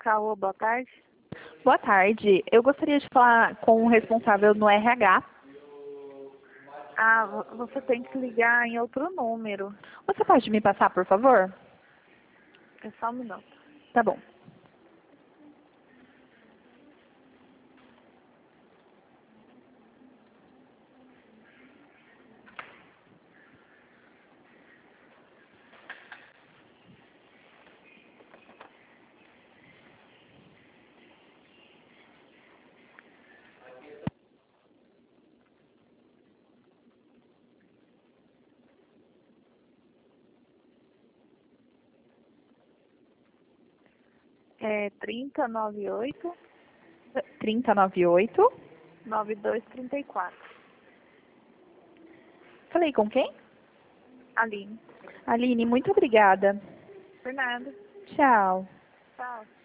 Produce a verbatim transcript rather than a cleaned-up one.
Caô, boa tarde. Boa tarde. Eu gostaria de falar com o responsável no R H. Ah, vo- você tem que ligar em outro número. Você pode me passar, por favor? É só um minuto. Tá bom. É trinta, noventa e oito, trinta e noventa e oito. noventa e dois, trinta e quatro. Falei com quem? Aline. Aline, muito obrigada. Por nada. Tchau. Tchau.